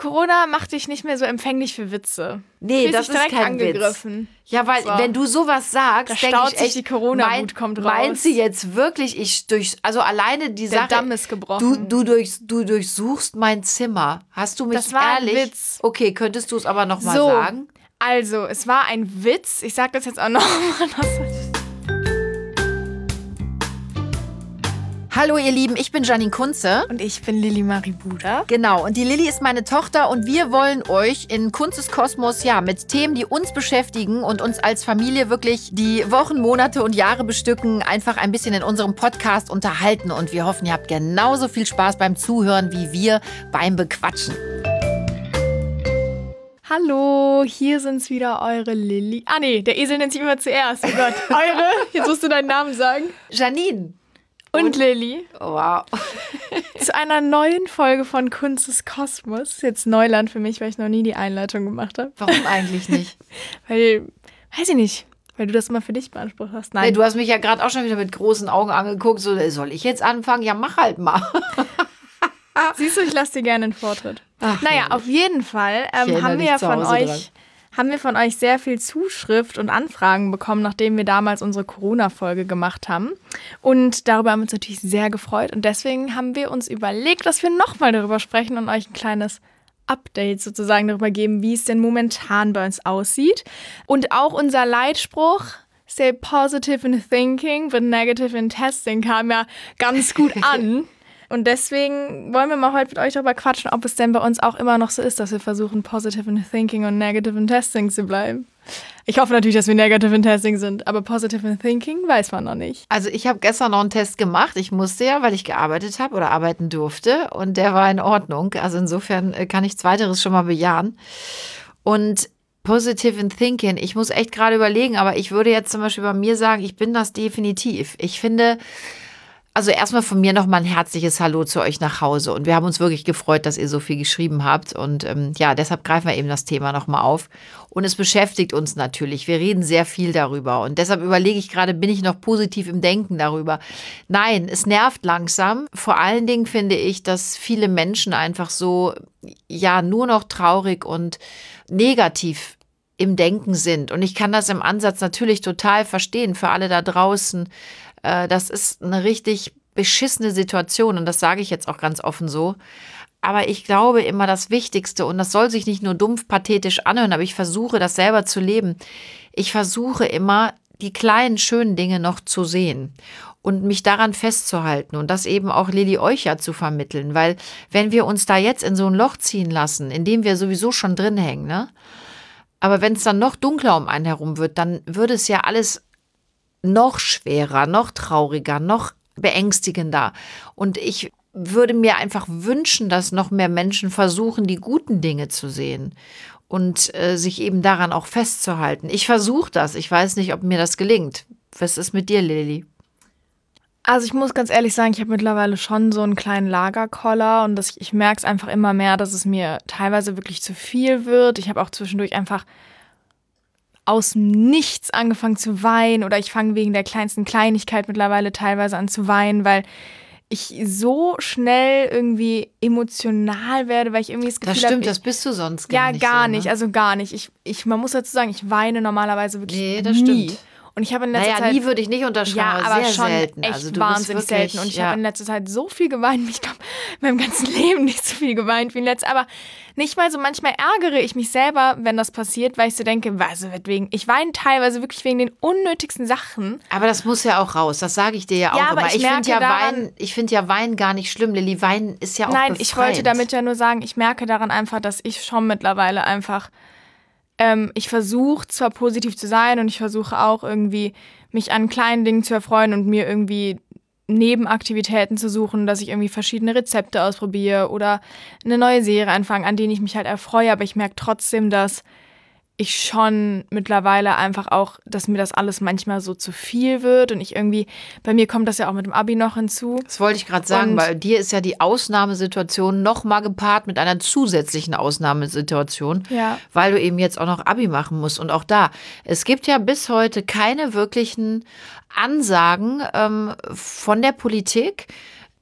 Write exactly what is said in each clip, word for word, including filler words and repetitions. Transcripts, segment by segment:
Corona macht dich nicht mehr so empfänglich für Witze. Nee, das ist kein angegriffen. Witz. Ja, weil so. wenn du sowas sagst, denke ich echt, die Corona-Wut kommt raus. Meint sie jetzt wirklich, ich durch, also alleine die Der Sache, Damm ist gebrochen. Du, du, durch, du durchsuchst mein Zimmer. Hast du mich das war ehrlich? Ein Witz. Okay, könntest du es aber noch mal so, sagen? Also, es war ein Witz. Ich sag das jetzt auch noch mal. Hallo ihr Lieben, ich bin Janine Kunze. Und ich bin Lilly Marie Buda. Genau, und die Lilly ist meine Tochter und wir wollen euch in Kunzes Kosmos ja mit Themen, die uns beschäftigen und uns als Familie wirklich die Wochen, Monate und Jahre bestücken, einfach ein bisschen in unserem Podcast unterhalten. Und wir hoffen, ihr habt genauso viel Spaß beim Zuhören wie wir beim Bequatschen. Hallo, hier sind's wieder eure Lilly. Ah nee, der Esel nennt sich immer zuerst. Oh Gott, eure, jetzt musst du deinen Namen sagen. Janine. Und, und Lilly. Wow. Zu einer neuen Folge von Kunzes Kosmos. Das ist jetzt Neuland für mich, weil ich noch nie die Einleitung gemacht habe. Warum eigentlich nicht? weil, weiß ich nicht, weil du das immer für dich beansprucht hast. Nein. Nee, du hast mich ja gerade auch schon wieder mit großen Augen angeguckt. So, soll ich jetzt anfangen? Ja, mach halt mal. Siehst du, ich lasse dir gerne den Vortritt. Ach, naja, herrlich. auf jeden Fall ähm, haben wir ja von euch... Dran. haben wir von euch sehr viel Zuschrift und Anfragen bekommen, nachdem wir damals unsere Corona-Folge gemacht haben. Und darüber haben wir uns natürlich sehr gefreut. Und deswegen haben wir uns überlegt, dass wir nochmal darüber sprechen und euch ein kleines Update sozusagen darüber geben, wie es denn momentan bei uns aussieht. Und auch unser Leitspruch, stay positive in thinking, but negative in testing, kam ja ganz gut an. Und deswegen wollen wir mal heute mit euch darüber quatschen, ob es denn bei uns auch immer noch so ist, dass wir versuchen, positive in thinking und negative in testing zu bleiben. Ich hoffe natürlich, dass wir negative in testing sind, aber positive in thinking weiß man noch nicht. Also ich habe gestern noch einen Test gemacht. Ich musste ja, weil ich gearbeitet habe oder arbeiten durfte. Und der war in Ordnung. Also insofern kann ich Zweiteres schon mal bejahen. Und positive in thinking, ich muss echt gerade überlegen, aber ich würde jetzt zum Beispiel bei mir sagen, ich bin das definitiv. Ich finde... Also erstmal von mir nochmal ein herzliches Hallo zu euch nach Hause. Und wir haben uns wirklich gefreut, dass ihr so viel geschrieben habt. Und ähm, ja, deshalb greifen wir eben das Thema nochmal auf. Und es beschäftigt uns natürlich. Wir reden sehr viel darüber. Und deshalb überlege ich gerade, bin ich noch positiv im Denken darüber? Nein, es nervt langsam. Vor allen Dingen finde ich, dass viele Menschen einfach so, ja, nur noch traurig und negativ im Denken sind. Und ich kann das im Ansatz natürlich total verstehen für alle da draußen. Das ist eine richtig beschissene Situation und das sage ich jetzt auch ganz offen so. Aber ich glaube immer das Wichtigste, und das soll sich nicht nur dumpf pathetisch anhören, aber ich versuche das selber zu leben. Ich versuche immer, die kleinen schönen Dinge noch zu sehen und mich daran festzuhalten und das eben auch Lilly euch ja zu vermitteln. Weil wenn wir uns da jetzt in so ein Loch ziehen lassen, in dem wir sowieso schon drin hängen, ne? Aber wenn es dann noch dunkler um einen herum wird, dann würde es ja alles noch schwerer, noch trauriger, noch beängstigender. Und ich würde mir einfach wünschen, dass noch mehr Menschen versuchen, die guten Dinge zu sehen und äh, sich eben daran auch festzuhalten. Ich versuche das. Ich weiß nicht, ob mir das gelingt. Was ist mit dir, Lilly? Also ich muss ganz ehrlich sagen, ich habe mittlerweile schon so einen kleinen Lagerkoller und das, ich merke es einfach immer mehr, dass es mir teilweise wirklich zu viel wird. Ich habe auch zwischendurch einfach aus dem Nichts angefangen zu weinen oder ich fange wegen der kleinsten Kleinigkeit mittlerweile teilweise an zu weinen, weil ich so schnell irgendwie emotional werde, weil ich irgendwie das Gefühl habe... Das stimmt, hab, das bist du sonst gar ja, nicht. Ja, gar so, ne? nicht, also gar nicht. Ich, ich, man muss dazu sagen, ich weine normalerweise wirklich nee, das nie. Stimmt. Und ich habe in letzter naja, Zeit... nie würde ich nicht unterschreiben, ja, aber sehr schon selten. echt also du wahnsinnig bist wirklich, selten. Und ich ja. habe in letzter Zeit so viel geweint. Ich glaube, in meinem ganzen Leben nicht so viel geweint wie in letzter. Aber nicht mal so, manchmal ärgere ich mich selber, wenn das passiert, weil ich so denke, was, wegen. Ich weine teilweise wirklich wegen den unnötigsten Sachen. Aber das muss ja auch raus, das sage ich dir ja auch ja, immer. Aber ich ich finde ja, daran, Wein, find ja Wein gar nicht schlimm, Lilly. Wein ist ja auch Nein, befreiend. Ich wollte damit ja nur sagen, ich merke daran einfach, dass ich schon mittlerweile einfach, ähm, ich versuche zwar positiv zu sein und ich versuche auch irgendwie mich an kleinen Dingen zu erfreuen und mir irgendwie Nebenaktivitäten zu suchen, dass ich irgendwie verschiedene Rezepte ausprobiere oder eine neue Serie anfange, an denen ich mich halt erfreue. Aber ich merke trotzdem, dass ich schon mittlerweile einfach auch, dass mir das alles manchmal so zu viel wird und ich irgendwie, bei mir kommt das ja auch mit dem Abi noch hinzu. Das wollte ich gerade sagen, und bei dir ist ja die Ausnahmesituation noch mal gepaart mit einer zusätzlichen Ausnahmesituation, ja. weil du eben jetzt auch noch Abi machen musst. Und auch da, es gibt ja bis heute keine wirklichen Ansagen ähm, von der Politik,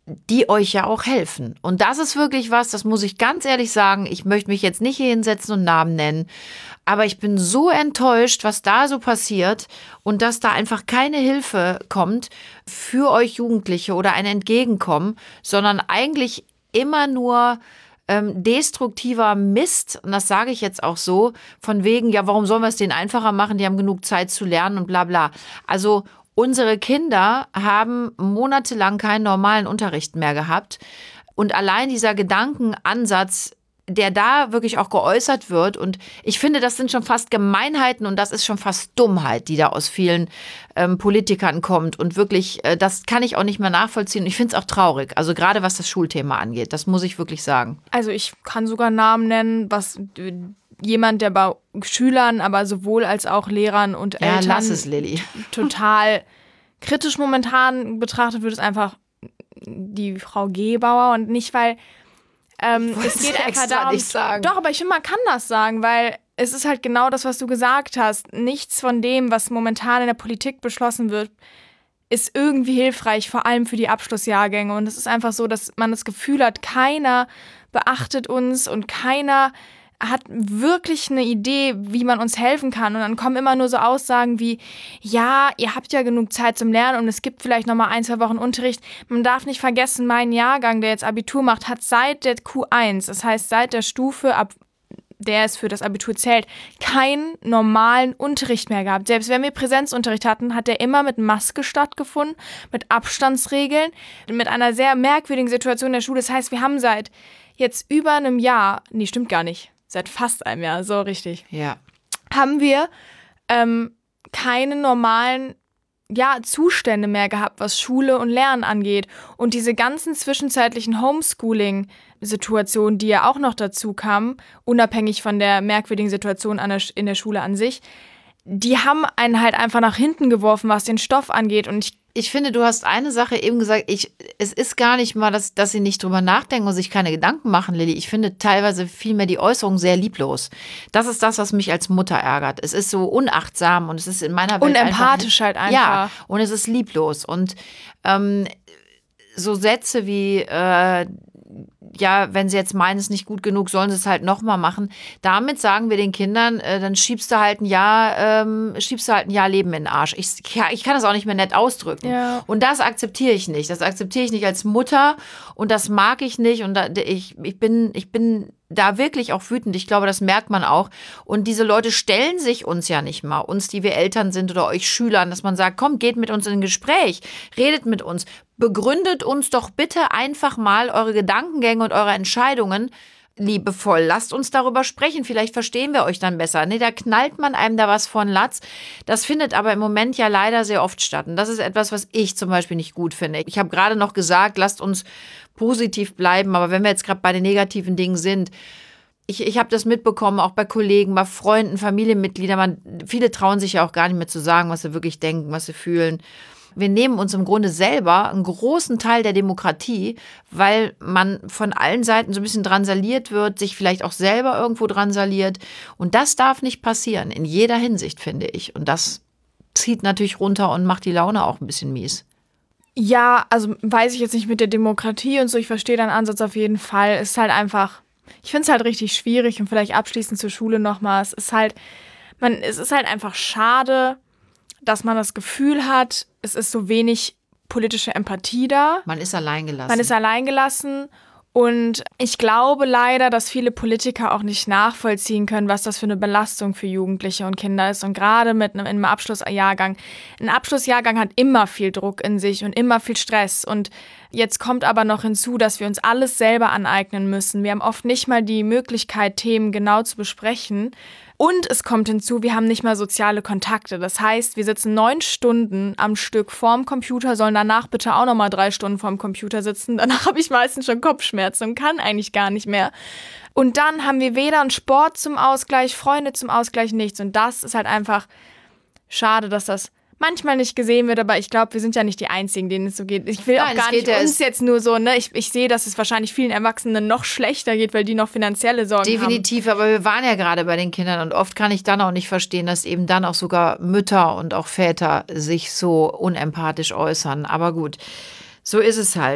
die euch ja auch helfen. Und das ist wirklich was, das muss ich ganz ehrlich sagen, ich möchte mich jetzt nicht hier hinsetzen und Namen nennen, aber ich bin so enttäuscht, was da so passiert und dass da einfach keine Hilfe kommt für euch Jugendliche oder ein Entgegenkommen, sondern eigentlich immer nur ähm, destruktiver Mist, und das sage ich jetzt auch so, von wegen, ja, warum sollen wir es denen einfacher machen, die haben genug Zeit zu lernen und bla bla. Also unsere Kinder haben monatelang keinen normalen Unterricht mehr gehabt. Und allein dieser Gedankenansatz, der da wirklich auch geäußert wird, und ich finde, das sind schon fast Gemeinheiten und das ist schon fast Dummheit, die da aus vielen ähm, Politikern kommt. Und wirklich, äh, das kann ich auch nicht mehr nachvollziehen. Ich finde es auch traurig, also gerade was das Schulthema angeht, das muss ich wirklich sagen. Also ich kann sogar Namen nennen, was... Jemand, der bei Schülern, aber sowohl als auch Lehrern und ja, Eltern lass es, Lilly. total kritisch momentan betrachtet wird, ist einfach die Frau Gebauer. Und nicht, weil ähm, es geht einfach darum, nicht sagen. Doch, aber ich finde, man kann das sagen, weil es ist halt genau das, was du gesagt hast. Nichts von dem, was momentan in der Politik beschlossen wird, ist irgendwie hilfreich, vor allem für die Abschlussjahrgänge. Und es ist einfach so, dass man das Gefühl hat, keiner beachtet uns und keiner hat wirklich eine Idee, wie man uns helfen kann. Und dann kommen immer nur so Aussagen wie, ja, ihr habt ja genug Zeit zum Lernen und es gibt vielleicht noch mal ein, zwei Wochen Unterricht. Man darf nicht vergessen, mein Jahrgang, der jetzt Abitur macht, hat seit der Q eins, das heißt seit der Stufe, ab der es für das Abitur zählt, keinen normalen Unterricht mehr gehabt. Selbst wenn wir Präsenzunterricht hatten, hat der immer mit Maske stattgefunden, mit Abstandsregeln, mit einer sehr merkwürdigen Situation in der Schule. Das heißt, wir haben seit jetzt über einem Jahr, nee, stimmt gar nicht, seit fast einem Jahr, so richtig, ja, haben wir ähm, keine normalen ja, Zustände mehr gehabt, was Schule und Lernen angeht. Und diese ganzen zwischenzeitlichen Homeschooling-Situationen, die ja auch noch dazu kamen, unabhängig von der merkwürdigen Situation an der, in der Schule an sich, die haben einen halt einfach nach hinten geworfen, was den Stoff angeht. Und ich Ich finde, du hast eine Sache eben gesagt, ich, es ist gar nicht mal, dass, dass sie nicht drüber nachdenken und sich keine Gedanken machen, Lilly. Ich finde teilweise vielmehr die Äußerung sehr lieblos. Das ist das, was mich als Mutter ärgert. Es ist so unachtsam und es ist in meiner Welt unempathisch einfach, halt einfach. Ja, und es ist lieblos. Und ähm, so Sätze wie, äh, ja, wenn sie jetzt meinen, es ist nicht gut genug, sollen sie es halt nochmal machen. Damit sagen wir den Kindern, äh, dann schiebst du halt ein Jahr, ähm, schiebst du halt ein Jahr Leben in den Arsch. Ich, ich kann das auch nicht mehr nett ausdrücken. Ja. Und das akzeptiere ich nicht. Das akzeptiere ich nicht als Mutter und das mag ich nicht. Und da, ich, ich bin, ich bin da wirklich auch wütend. Ich glaube, das merkt man auch. Und diese Leute stellen sich uns ja nicht mal, uns, die wir Eltern sind oder euch Schülern, dass man sagt, komm, geht mit uns in ein Gespräch, redet mit uns, begründet uns doch bitte einfach mal eure Gedankengänge und eure Entscheidungen liebevoll. Lasst uns darüber sprechen, vielleicht verstehen wir euch dann besser. Nee, da knallt man einem da was von Latz. Das findet aber im Moment ja leider sehr oft statt. Und das ist etwas, was ich zum Beispiel nicht gut finde. Ich habe gerade noch gesagt, lasst uns positiv bleiben, aber wenn wir jetzt gerade bei den negativen Dingen sind, ich, ich habe das mitbekommen, auch bei Kollegen, bei Freunden, Familienmitgliedern, man, viele trauen sich ja auch gar nicht mehr zu sagen, was sie wirklich denken, was sie fühlen. Wir nehmen uns im Grunde selber einen großen Teil der Demokratie, weil man von allen Seiten so ein bisschen drangsaliert wird, sich vielleicht auch selber irgendwo drangsaliert. Und das darf nicht passieren, in jeder Hinsicht, finde ich. Und das zieht natürlich runter und macht die Laune auch ein bisschen mies. Ja, also weiß ich jetzt nicht mit der Demokratie und so, ich verstehe deinen Ansatz auf jeden Fall. Es ist halt einfach, ich finde es halt richtig schwierig und vielleicht abschließend zur Schule nochmal. Es ist halt, man, es ist halt einfach schade, dass man das Gefühl hat, es ist so wenig politische Empathie da. Man ist alleingelassen. Man ist alleingelassen. Und ich glaube leider, dass viele Politiker auch nicht nachvollziehen können, was das für eine Belastung für Jugendliche und Kinder ist. Und gerade mit einem, einem Abschlussjahrgang. Ein Abschlussjahrgang hat immer viel Druck in sich und immer viel Stress. Und jetzt kommt aber noch hinzu, dass wir uns alles selber aneignen müssen. Wir haben oft nicht mal die Möglichkeit, Themen genau zu besprechen. Und es kommt hinzu, wir haben nicht mal soziale Kontakte. Das heißt, wir sitzen neun Stunden am Stück vorm Computer, sollen danach bitte auch nochmal drei Stunden vorm Computer sitzen. Danach habe ich meistens schon Kopfschmerzen und kann eigentlich gar nicht mehr. Und dann haben wir weder einen Sport zum Ausgleich, Freunde zum Ausgleich, nichts. Und das ist halt einfach schade, dass das manchmal nicht gesehen wird, aber ich glaube, wir sind ja nicht die Einzigen, denen es so geht. Ich will Nein, auch gar nicht ja uns jetzt nur so, ne? Ich, ich sehe, dass es wahrscheinlich vielen Erwachsenen noch schlechter geht, weil die noch finanzielle Sorgen Definitiv, haben. Definitiv, aber wir waren ja gerade bei den Kindern und oft kann ich dann auch nicht verstehen, dass eben dann auch sogar Mütter und auch Väter sich so unempathisch äußern. Aber gut, so ist es halt. Es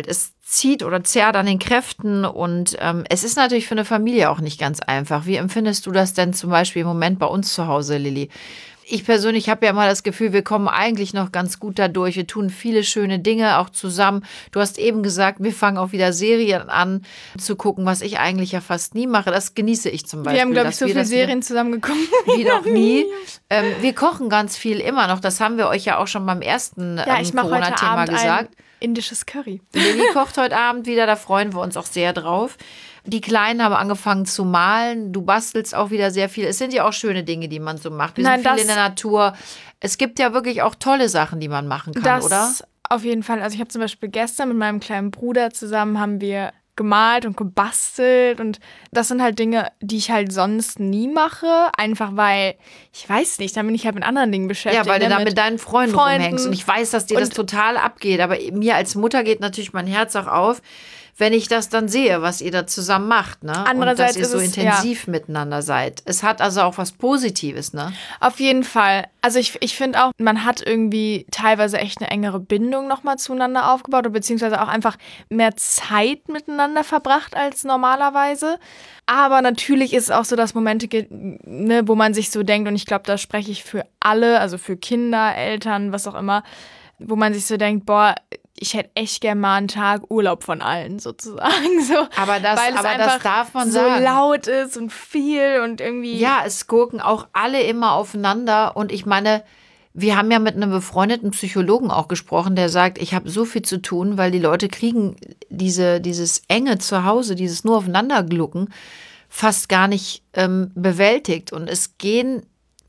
zieht oder zerrt an den Kräften. Und ähm, es ist natürlich für eine Familie auch nicht ganz einfach. Wie empfindest du das denn zum Beispiel im Moment bei uns zu Hause, Lilly? Ich persönlich habe ja immer das Gefühl, wir kommen eigentlich noch ganz gut dadurch. Wir tun viele schöne Dinge auch zusammen. Du hast eben gesagt, wir fangen auch wieder Serien an zu gucken, was ich eigentlich ja fast nie mache. Das genieße ich zum Beispiel. Wir haben, glaube ich, so viele Serien zusammen geguckt. Wie noch nie. ähm, wir kochen ganz viel immer noch. Das haben wir euch ja auch schon beim ersten ja, ähm, Corona-Thema gesagt. Ein indisches Curry. Lilly kocht heute Abend wieder, da freuen wir uns auch sehr drauf. Die Kleinen haben angefangen zu malen. Du bastelst auch wieder sehr viel. Es sind ja auch schöne Dinge, die man so macht. Wir Nein, sind viel in der Natur. Es gibt ja wirklich auch tolle Sachen, die man machen kann, das oder? Auf jeden Fall. Also ich habe zum Beispiel gestern mit meinem kleinen Bruder zusammen haben wir gemalt und gebastelt. Und das sind halt Dinge, die ich halt sonst nie mache. Einfach weil, ich weiß nicht, dann bin ich halt mit anderen Dingen beschäftigt. Ja, weil du da mit deinen Freunden, Freunden rumhängst. Und ich weiß, dass dir das total abgeht. Aber mir als Mutter geht natürlich mein Herz auch auf, wenn ich das dann sehe, was ihr da zusammen macht, ne? Andererseits und dass ihr so ist es, intensiv ja. miteinander seid. Es hat also auch was Positives, ne? Auf jeden Fall. Also ich, ich finde auch, man hat irgendwie teilweise echt eine engere Bindung nochmal zueinander aufgebaut oder beziehungsweise auch einfach mehr Zeit miteinander verbracht als normalerweise. Aber natürlich ist es auch so, dass Momente gibt, ne, wo man sich so denkt, und ich glaube, da spreche ich für alle, also für Kinder, Eltern, was auch immer, wo man sich so denkt, boah, ich hätte echt gerne mal einen Tag Urlaub von allen sozusagen. So, aber das, weil es aber einfach das darf man so sagen. laut ist und viel und irgendwie. Ja, es gucken auch alle immer aufeinander. Und ich meine, wir haben ja mit einem befreundeten Psychologen auch gesprochen, der sagt, ich habe so viel zu tun, weil die Leute kriegen diese, dieses Enge zu Hause, dieses nur aufeinander glucken, fast gar nicht ähm, bewältigt. Und es gehen...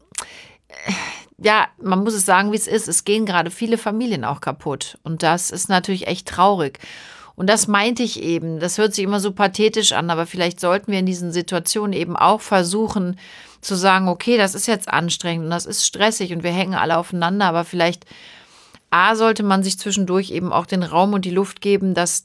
Äh, Ja, man muss es sagen, wie es ist. Es gehen gerade viele Familien auch kaputt. Und das ist natürlich echt traurig. Und das meinte ich eben. Das hört sich immer so pathetisch an, aber vielleicht sollten wir in diesen Situationen eben auch versuchen zu sagen, okay, das ist jetzt anstrengend und das ist stressig und wir hängen alle aufeinander. Aber vielleicht, A, sollte man sich zwischendurch eben auch den Raum und die Luft geben, dass,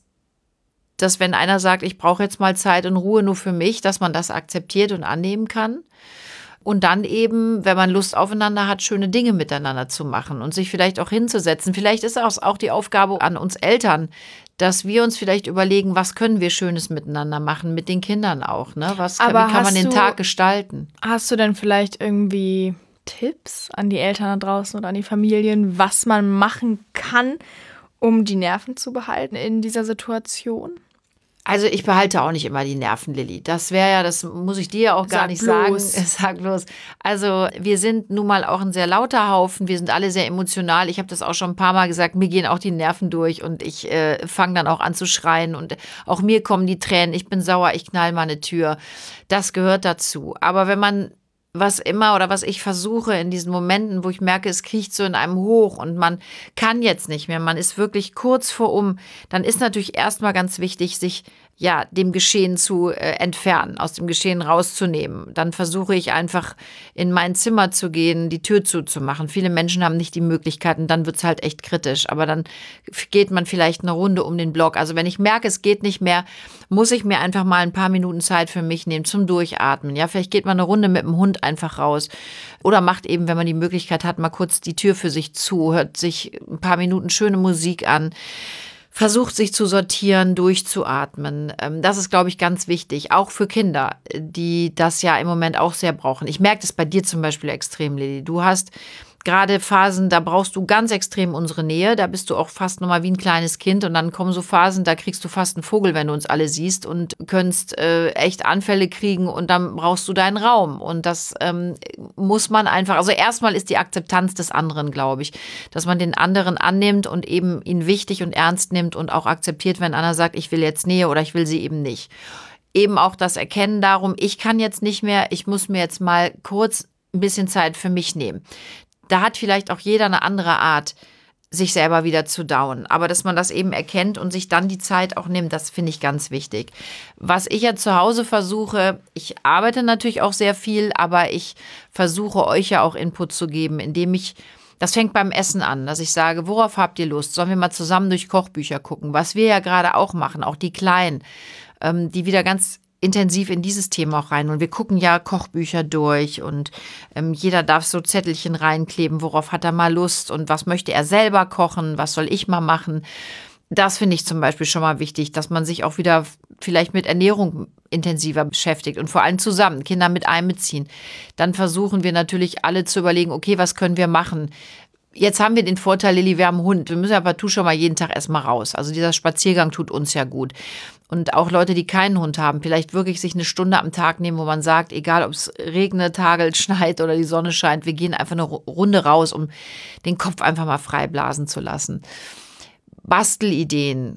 dass wenn einer sagt, ich brauche jetzt mal Zeit und Ruhe nur für mich, dass man das akzeptiert und annehmen kann. Und dann eben, wenn man Lust aufeinander hat, schöne Dinge miteinander zu machen und sich vielleicht auch hinzusetzen. Vielleicht ist es auch die Aufgabe an uns Eltern, dass wir uns vielleicht überlegen, was können wir Schönes miteinander machen, mit den Kindern auch. Ne? Was kann, wie kann man den du, Tag gestalten? Hast du denn vielleicht irgendwie Tipps an die Eltern da draußen oder an die Familien, was man machen kann, um die Nerven zu behalten in dieser Situation? Also ich behalte auch nicht immer die Nerven, Lilly. Das wäre ja, das muss ich dir ja auch gar Sag nicht bloß. sagen. Sag bloß. Also wir sind nun mal auch ein sehr lauter Haufen. Wir sind alle sehr emotional. Ich habe das auch schon ein paar Mal gesagt. Mir gehen auch die Nerven durch und ich äh, fange dann auch an zu schreien. Und auch mir kommen die Tränen. Ich bin sauer, ich knall mal eine Tür. Das gehört dazu. Aber wenn man was immer oder was ich versuche in diesen Momenten, wo ich merke, es kriecht so in einem hoch und man kann jetzt nicht mehr, man ist wirklich kurz vor um, dann ist natürlich erstmal ganz wichtig, sich ja dem Geschehen zu äh, entfernen, aus dem Geschehen rauszunehmen. Dann versuche ich einfach in mein Zimmer zu gehen, die Tür zuzumachen. Viele Menschen haben nicht die Möglichkeiten, dann wird es halt echt kritisch. Aber dann geht man vielleicht eine Runde um den Block. Also wenn ich merke, es geht nicht mehr, muss ich mir einfach mal ein paar Minuten Zeit für mich nehmen zum Durchatmen. Ja, vielleicht geht man eine Runde mit dem Hund einfach raus oder macht eben, wenn man die Möglichkeit hat, mal kurz die Tür für sich zu, hört sich ein paar Minuten schöne Musik an. Versucht sich zu sortieren, durchzuatmen. Das ist, glaube ich, ganz wichtig, auch für Kinder, die das ja im Moment auch sehr brauchen. Ich merke das bei dir zum Beispiel extrem, Lilly. Du hast gerade Phasen, da brauchst du ganz extrem unsere Nähe. Da bist du auch fast nochmal wie ein kleines Kind. Und dann kommen so Phasen, da kriegst du fast einen Vogel, wenn du uns alle siehst und könntest äh, echt Anfälle kriegen und dann brauchst du deinen Raum. Und das ähm, muss man einfach, also erstmal ist die Akzeptanz des anderen, glaube ich, dass man den anderen annimmt und eben ihn wichtig und ernst nimmt und auch akzeptiert, wenn einer sagt, ich will jetzt Nähe oder ich will sie eben nicht. Eben auch das Erkennen darum, ich kann jetzt nicht mehr, ich muss mir jetzt mal kurz ein bisschen Zeit für mich nehmen. Da hat vielleicht auch jeder eine andere Art, sich selber wieder zu down. Aber dass man das eben erkennt und sich dann die Zeit auch nimmt, das finde ich ganz wichtig. Was ich ja zu Hause versuche, ich arbeite natürlich auch sehr viel, aber ich versuche euch ja auch Input zu geben, indem ich, das fängt beim Essen an, dass ich sage, worauf habt ihr Lust? Sollen wir mal zusammen durch Kochbücher gucken? Was wir ja gerade auch machen, auch die Kleinen, ähm, die wieder ganz intensiv in dieses Thema auch rein. Und wir gucken ja Kochbücher durch und ähm, jeder darf so Zettelchen reinkleben, worauf hat er mal Lust und was möchte er selber kochen, was soll ich mal machen. Das finde ich zum Beispiel schon mal wichtig, dass man sich auch wieder vielleicht mit Ernährung intensiver beschäftigt und vor allem zusammen, Kinder mit einbeziehen. Dann versuchen wir natürlich alle zu überlegen, okay, was können wir machen? Jetzt haben wir den Vorteil, Lilly, wir haben einen Hund. Wir müssen ja partout schon mal jeden Tag erstmal raus. Also dieser Spaziergang tut uns ja gut. Und auch Leute, die keinen Hund haben, vielleicht wirklich sich eine Stunde am Tag nehmen, wo man sagt, egal ob es regnet, hagelt, schneit oder die Sonne scheint, wir gehen einfach eine Runde raus, um den Kopf einfach mal frei blasen zu lassen. Bastelideen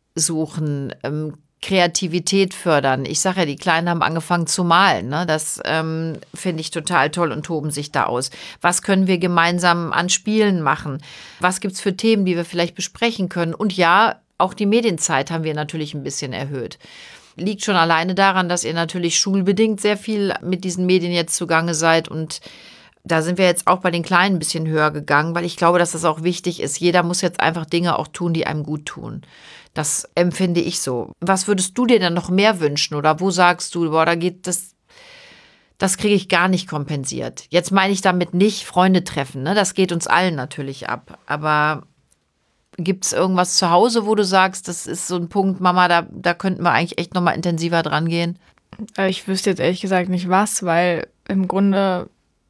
suchen, ähm, Kreativität fördern. Ich sage ja, die Kleinen haben angefangen zu malen. Ne? Das ähm, finde ich total toll und toben sich da aus. Was können wir gemeinsam an Spielen machen? Was gibt es für Themen, die wir vielleicht besprechen können? Und ja, auch die Medienzeit haben wir natürlich ein bisschen erhöht. Liegt schon alleine daran, dass ihr natürlich schulbedingt sehr viel mit diesen Medien jetzt zugange seid und da sind wir jetzt auch bei den Kleinen ein bisschen höher gegangen, weil ich glaube, dass das auch wichtig ist. Jeder muss jetzt einfach Dinge auch tun, die einem gut tun. Das empfinde ich so. Was würdest du dir denn noch mehr wünschen? Oder wo sagst du, boah, da geht das, das kriege ich gar nicht kompensiert. Jetzt meine ich damit nicht Freunde treffen, ne? Das geht uns allen natürlich ab. Aber gibt es irgendwas zu Hause, wo du sagst, das ist so ein Punkt, Mama, da, da könnten wir eigentlich echt nochmal intensiver dran gehen? Ich wüsste jetzt ehrlich gesagt nicht was, weil im Grunde...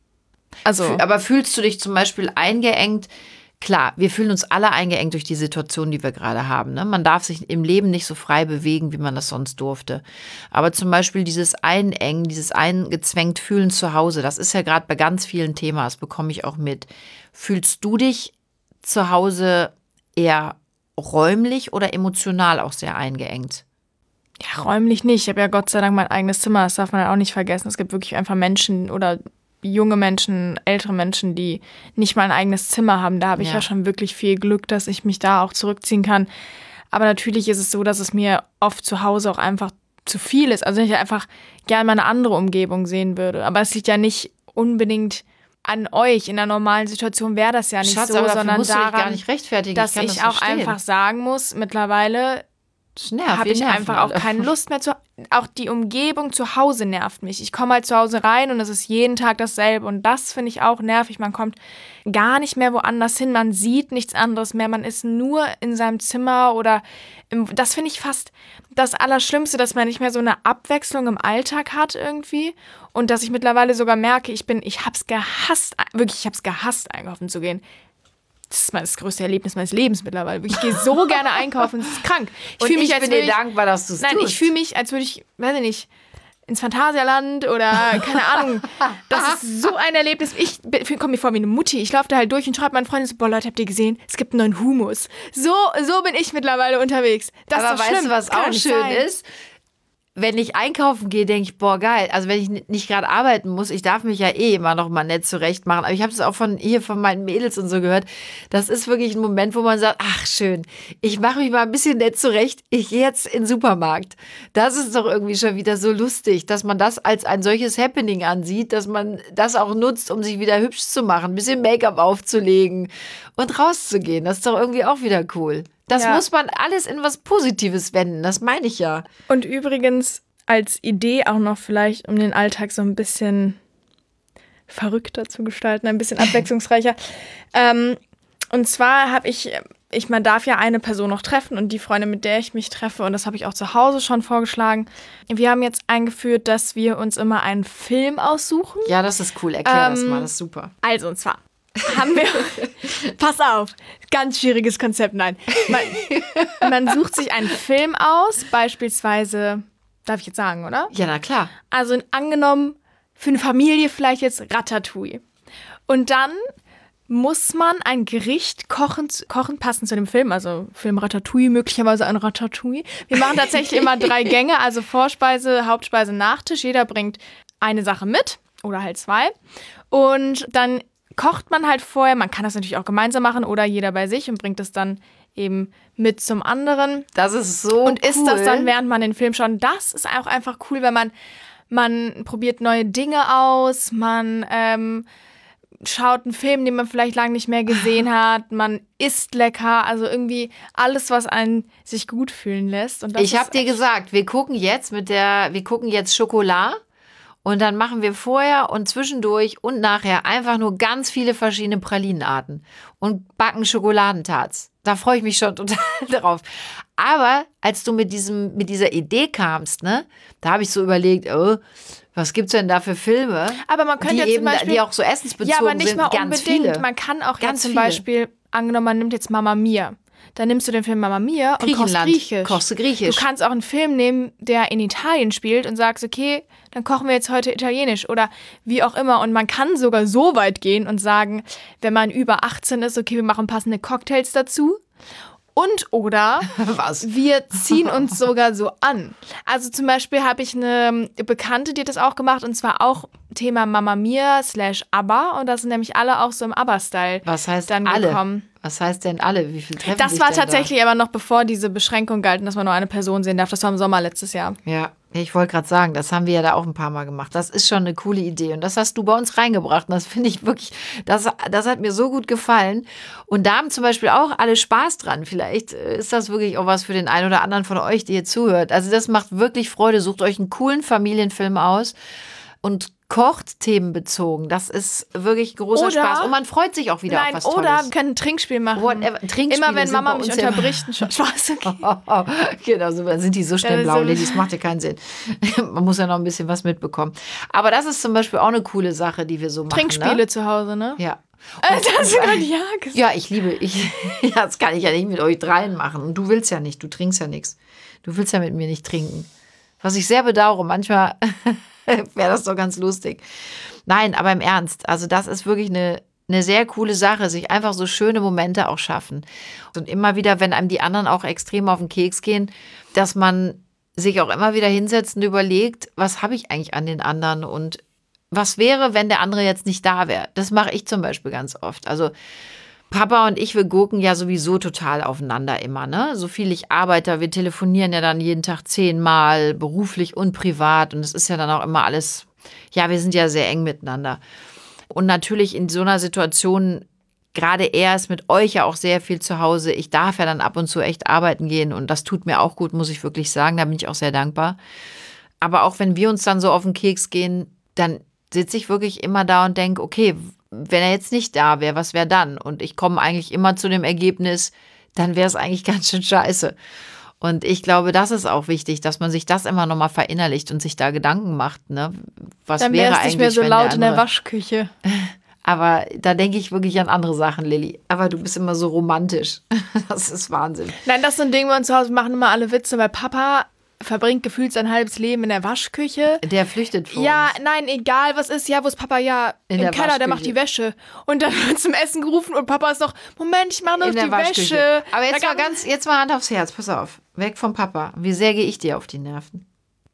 Also, aber fühlst du dich zum Beispiel eingeengt? Klar, wir fühlen uns alle eingeengt durch die Situation, die wir gerade haben. Ne? Man darf sich im Leben nicht so frei bewegen, wie man das sonst durfte. Aber zum Beispiel dieses Einengen, dieses eingezwängt fühlen zu Hause, das ist ja gerade bei ganz vielen Themen, das bekomme ich auch mit. Fühlst du dich zu Hause eher räumlich oder emotional auch sehr eingeengt? Ja, räumlich nicht. Ich habe ja Gott sei Dank mein eigenes Zimmer, das darf man ja auch nicht vergessen. Es gibt wirklich einfach Menschen oder junge Menschen, ältere Menschen, die nicht mal ein eigenes Zimmer haben. Da habe ich ja. ja schon wirklich viel Glück, dass ich mich da auch zurückziehen kann. Aber natürlich ist es so, dass es mir oft zu Hause auch einfach zu viel ist. Also ich einfach gerne mal eine andere Umgebung sehen würde. Aber es liegt ja nicht unbedingt an euch. In einer normalen Situation wäre das ja nicht Schatz, so, aber sondern musst daran, du dich gar nicht rechtfertigen. dass ich, ich auch verstehen. einfach sagen muss, mittlerweile habe ich einfach alle. auch keine Lust mehr zu. Auch die Umgebung zu Hause nervt mich. Ich komme halt zu Hause rein und es ist jeden Tag dasselbe. Und das finde ich auch nervig. Man kommt gar nicht mehr woanders hin. Man sieht nichts anderes mehr. Man ist nur in seinem Zimmer oder im, das finde ich fast das Allerschlimmste, dass man nicht mehr so eine Abwechslung im Alltag hat irgendwie. Und dass ich mittlerweile sogar merke, ich bin, ich hab's gehasst, wirklich, ich hab's gehasst, einkaufen zu gehen. Das ist das größte Erlebnis meines Lebens mittlerweile. Ich gehe so gerne einkaufen, das ist krank. Ich und fühl mich, ich als bin würde dir ich, dankbar, dass du es tust. Nein, ich fühle mich, als würde ich, weiß ich nicht, ins Phantasialand oder keine Ahnung. Das ist so ein Erlebnis. Ich komme mir vor wie eine Mutti. Ich laufe da halt durch und schreibe meinen Freunden so, boah Leute, habt ihr gesehen? Es gibt einen neuen Hummus. So, so bin ich mittlerweile unterwegs. Das Aber ist doch weißt schlimm. du, was Kann auch schön sein. ist? Wenn ich einkaufen gehe, denke ich, boah, geil. Also wenn ich nicht gerade arbeiten muss, ich darf mich ja eh immer noch mal nett zurecht machen. Aber ich habe es auch von hier von meinen Mädels und so gehört. Das ist wirklich ein Moment, wo man sagt, ach schön, ich mache mich mal ein bisschen nett zurecht. Ich gehe jetzt in den Supermarkt. Das ist doch irgendwie schon wieder so lustig, dass man das als ein solches Happening ansieht, dass man das auch nutzt, um sich wieder hübsch zu machen, ein bisschen Make-up aufzulegen und rauszugehen. Das ist doch irgendwie auch wieder cool. Das ja. muss man alles in was Positives wenden, das meine ich ja. Und übrigens als Idee auch noch vielleicht, um den Alltag so ein bisschen verrückter zu gestalten, ein bisschen abwechslungsreicher. ähm, und zwar habe ich, ich, man darf ja eine Person noch treffen und die Freundin, mit der ich mich treffe, und das habe ich auch zu Hause schon vorgeschlagen. Wir haben jetzt eingeführt, dass wir uns immer einen Film aussuchen. Ja, das ist cool, erklär ähm, das mal, das ist super. Also und zwar haben wir, pass auf, ganz schwieriges Konzept, nein. Man, man sucht sich einen Film aus, beispielsweise, darf ich jetzt sagen, oder? Ja, na klar. Also angenommen, für eine Familie vielleicht jetzt Ratatouille. Und dann muss man ein Gericht kochen, kochen passend zu dem Film, also Film Ratatouille, möglicherweise ein Ratatouille. Wir machen tatsächlich immer drei Gänge, also Vorspeise, Hauptspeise, Nachtisch. Jeder bringt eine Sache mit oder halt zwei. Und dann kocht man halt vorher, man kann das natürlich auch gemeinsam machen oder jeder bei sich und bringt es dann eben mit zum anderen. Das ist so Und cool. isst das dann, während man den Film schaut. Das ist auch einfach cool, wenn man, man probiert neue Dinge aus, man ähm, schaut einen Film, den man vielleicht lange nicht mehr gesehen hat, man isst lecker, also irgendwie alles, was einen sich gut fühlen lässt. Und das ich habe dir gesagt, wir gucken jetzt mit der, wir gucken jetzt Schokolade. Und dann machen wir vorher und zwischendurch und nachher einfach nur ganz viele verschiedene Pralinenarten und backen Schokoladentarts. Da freue ich mich schon total drauf. Aber als du mit diesem, mit dieser Idee kamst, ne, da habe ich so überlegt, oh, was gibt's denn da für Filme? Aber man könnte die ja eben, zum Beispiel, die auch so essensbezogen sind. Ja, aber nicht sind, mal ganz unbedingt. Viele. Man kann auch ganz ja zum viele. Beispiel, angenommen, man nimmt jetzt Mama Mia. Dann nimmst du den Film Mama Mia und kochst griechisch. Kochst du griechisch. Du kannst auch einen Film nehmen, der in Italien spielt und sagst, okay, dann kochen wir jetzt heute italienisch oder wie auch immer. Und man kann sogar so weit gehen und sagen, wenn man über achtzehn ist, okay, wir machen passende Cocktails dazu. Und oder Was? wir ziehen uns sogar so an. Also zum Beispiel habe ich eine Bekannte, die hat das auch gemacht und zwar auch Thema Mama Mia slash ABBA und das sind nämlich alle auch so im ABBA-Style Was heißt dann alle? gekommen. Was heißt denn alle? Wie viel treffen Das sich war denn tatsächlich aber noch bevor diese Beschränkung galten, dass man nur eine Person sehen darf. Das war im Sommer letztes Jahr. da? Ja, ich wollte gerade sagen, das haben wir ja da auch ein paar Mal gemacht. Das ist schon eine coole Idee und das hast du bei uns reingebracht und das finde ich wirklich, das, das hat mir so gut gefallen und da haben zum Beispiel auch alle Spaß dran. Vielleicht ist das wirklich auch was für den einen oder anderen von euch, die hier zuhört. Also das macht wirklich Freude. Sucht euch einen coolen Familienfilm aus und kocht themenbezogen. Das ist wirklich großer Oder, Spaß. Und man freut sich auch wieder nein, auf was oder Tolles. wir können ein Trinkspiel machen. Whatever. Trinkspiele Immer wenn sind Mama bei mich uns ja- unterbricht, ein Spaß. Okay. Genau, so dann sind die so schnell Ja, blau, so- Lilly, das macht ja keinen Sinn. Man muss ja noch ein bisschen was mitbekommen. Aber das ist zum Beispiel auch eine coole Sache, die wir so machen. Trinkspiele Ne? zu Hause, ne? Ja. Äh, das hast du gerade ja gesagt. Ja, ich liebe, ich, ja, das kann ich ja nicht mit euch dreien machen. Und du willst ja nicht, du trinkst ja nichts. Du willst ja mit mir nicht trinken. Was ich sehr bedauere, manchmal wäre das doch ganz lustig. Nein, aber im Ernst, also das ist wirklich eine, eine sehr coole Sache, sich einfach so schöne Momente auch schaffen. Und immer wieder, wenn einem die anderen auch extrem auf den Keks gehen, dass man sich auch immer wieder hinsetzt und überlegt, was habe ich eigentlich an den anderen und was wäre, wenn der andere jetzt nicht da wäre. Das mache ich zum Beispiel ganz oft. Also Papa und ich, wir gucken ja sowieso total aufeinander immer, ne? So viel ich arbeite, wir telefonieren ja dann jeden Tag zehnmal, beruflich und privat. Und es ist ja dann auch immer alles, ja, wir sind ja sehr eng miteinander. Und natürlich in so einer Situation, gerade er ist mit euch ja auch sehr viel zu Hause. Ich darf ja dann ab und zu echt arbeiten gehen und das tut mir auch gut, muss ich wirklich sagen. Da bin ich auch sehr dankbar. Aber auch wenn wir uns dann so auf den Keks gehen, dann sitze ich wirklich immer da und denke, okay, wenn er jetzt nicht da wäre, was wäre dann? Und ich komme eigentlich immer zu dem Ergebnis, dann wäre es eigentlich ganz schön scheiße. Und ich glaube, das ist auch wichtig, dass man sich das immer nochmal verinnerlicht und sich da Gedanken macht, ne? Was Dann wäre wäre es eigentlich, nicht mehr so wenn laut der in der andere- Waschküche. Aber da denke ich wirklich an andere Sachen, Lilly. Aber du bist immer so romantisch. Das ist Wahnsinn. Nein, das ist so ein Ding, bei uns zu Hause machen immer alle Witze, weil Papa verbringt gefühlt sein halbes Leben in der Waschküche. Der flüchtet vor Ja, uns. nein, egal was ist. Ja, wo ist Papa? Ja, In im der Keller, der Waschküche. macht die Wäsche. Und dann wird zum Essen gerufen und Papa ist noch, Moment, ich mache noch In der die Waschküche. Wäsche. Aber jetzt Da mal gab- ganz, jetzt mal Hand aufs Herz, pass auf. Weg vom Papa. Wie sehr gehe ich dir auf die Nerven?